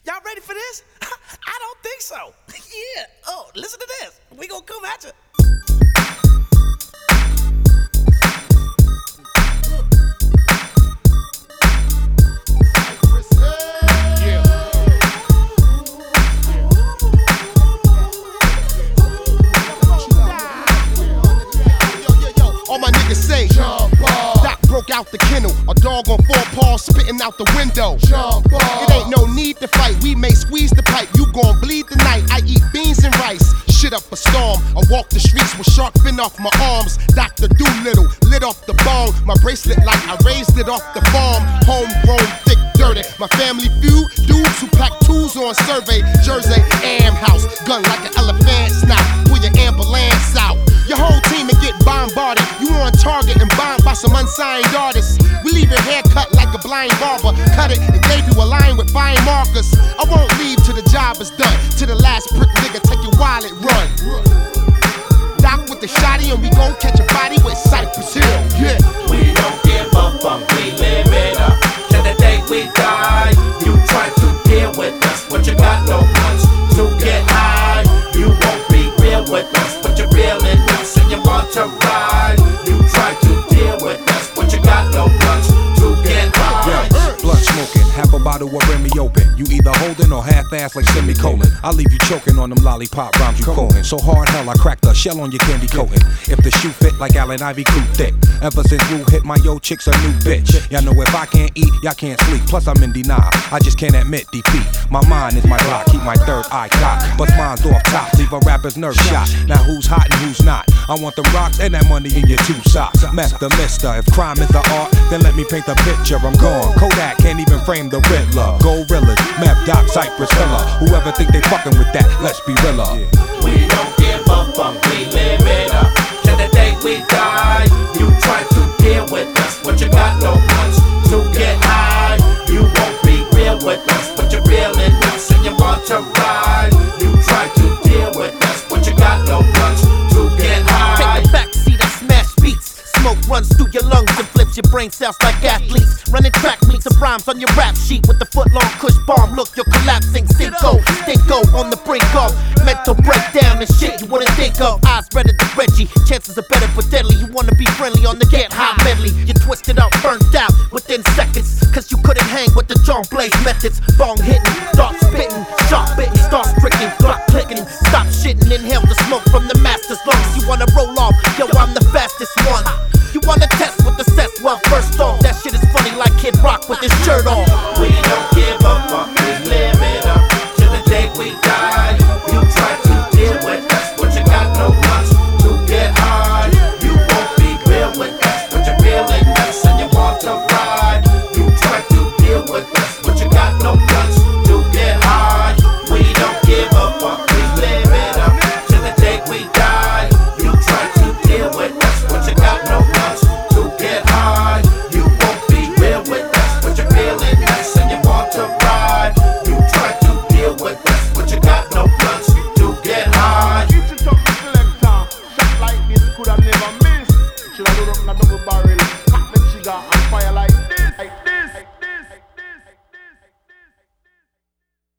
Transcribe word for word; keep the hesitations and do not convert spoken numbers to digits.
Y'all ready for this? I don't think so. Yeah. Oh, listen to this. We gonna come at you. All my niggas say, jump off. Doc broke out the kennel, a dog on four paws spitting out the window. Jump off. It ain't no need to fight, we may squeeze the pipe. You gon' bleed tonight, I eat beans and rice. Shit up a storm, I walk the streets with shark fin off my arms. Doctor Doolittle, lit off the bone. My bracelet like I raised it off the farm. Homegrown, thick, dirty. My family feud, dudes who pack tools on survey. Jersey, Am House, gun like an elephant snout. Pull your ambulance out. Your whole team and get bombarded. You on target and bombed by some unsigned artists. We leave your hair cut like a blind barber. Cut it and gave you a line with fine markers. I won't leave till the job is done. To the last prick nigga, take your wallet, run. Doc with the shotty and we gon' catch a body with Cypress Hill. Yeah. We don't give a fuck, we live it up. Till the day we die. You try to deal with us, but you got no guts to get high. You won't be real with us, but you're real in us and you want to ride. You try to deal with us, but you got no guts to get high. Yeah, blunt smoking, half a bottle of Remy open. You either holding or half-ass like semicolon. I leave you choking on them lollipop rhymes you quoting. So hard hell, I cracked the shell on your candy coating. If the shoe fit like Allen Ivy, crew thick. Ever since Wu hit my yo chick's a new bitch. Y'all know if I can't eat, y'all can't sleep. Plus I'm in denial, I just can't admit defeat. My mind is my block, keep my third eye cocked. Bust mine's off top, leave a rapper's nerve shot. Now who's hot and who's not? I want them rocks and that money in your two socks. Master Mister, if crime is the art, then let me paint the picture. I'm gone. Kodak can't even frame the Riddler. Gorillas, Map Doc, Cypress Hiller. Whoever think they fucking with that, let's be realer. We don't give a fuck, we live it up. Till the day we die. You try to deal with us, but you got no guts to get high. You won't be real with us, but you're real in us and you want to ride. You try to deal with us, but you got no guts to get high. Take the back seat and smash beats. Smoke runs through your lungs and flips your brain cells like athletes. Running track meets of rhymes on your rap sheet with the foot long cush bomb. Look, you're collapsing. Cinco, stinko on the brink of mental breakdown and shit you wouldn't think of. Eyes redder than Reggie. Chances are better but deadly. You wanna be friendly on the get high medley. You twisted up, burnt out within seconds. Cause you couldn't hang with the John Blaze methods. Bong hitting, start spitting, sharp bitten, start stricken, clock clicking. Stop shitting, inhale the smoke from the master's lungs. You wanna roll off, yo, I'm the fastest one.